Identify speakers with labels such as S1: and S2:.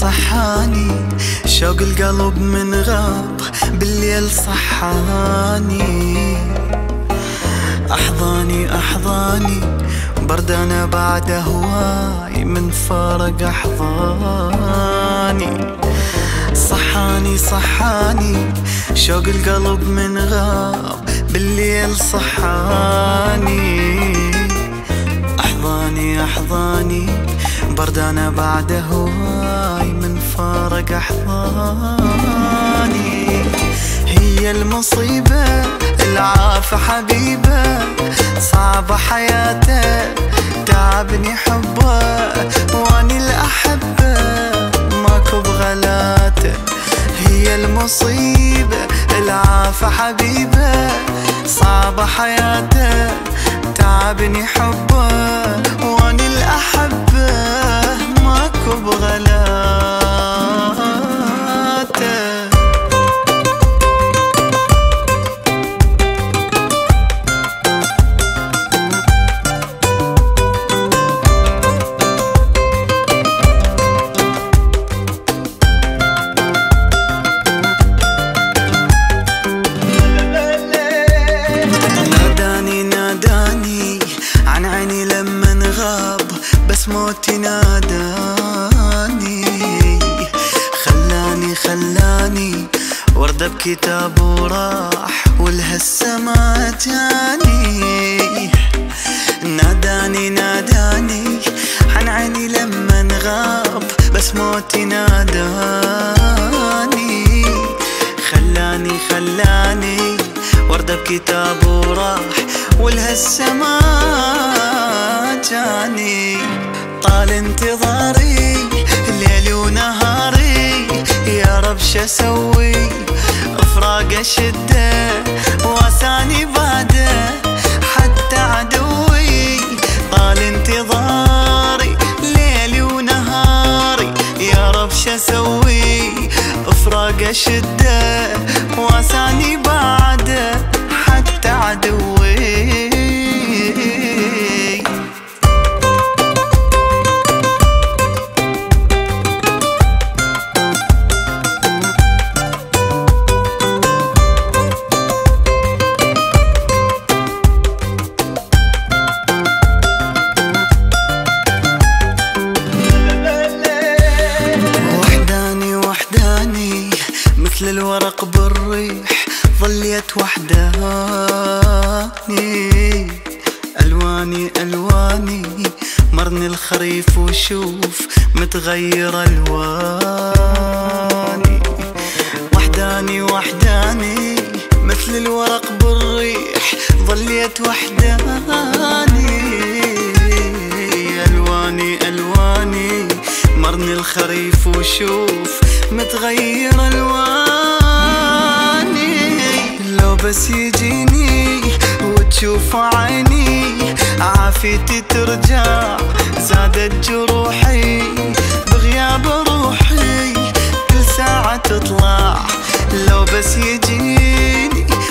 S1: صحاني شوق القلب من غاب بالليل صحاني. أحضاني بردانة بعد هواي من فارق أحضاني. صحاني شوق القلب من غاب بالليل صحاني. أحضاني بردانة بعد هواي من فارق أحضاني. هي المصيبة العافى حبيبة صعبة حياته تعبني حبه واني الأحبة ماكو بغلاته. هي المصيبة العافى حبيبة صعبة حياته تعبني حبه واني الأحبة ماكو بغلاته. عن عيني لما غاب بس موتي ناداني. خلاني وردة بكتاب وراح ولهسه ما جاني. ناداني عن عيني لما غاب بس موتي ناداني. خلاني وردة بكتاب وراح ولهسه ما جاني. طال انتظاري ليلي ونهاري يا رب شسوي افراق شده واساني بعده حتى عدوي. طال انتظاري ليلي ونهاري يا رب شسوي افراق شده واساني بعده حتى عدوي. وحداني مثل الورق بالريح ظليت وحداني. ألواني مرني الخريف وشوف متغير ألواني. وحداني مثل الورق بالريح ظليت وحداني. ألواني مرني الخريف وشوف متغير ألواني. لو بس يجيني وتشوف عيني عافيتي ترجع زادت جروحي بغياب روحي كل ساعة تطلع. لو بس يجيني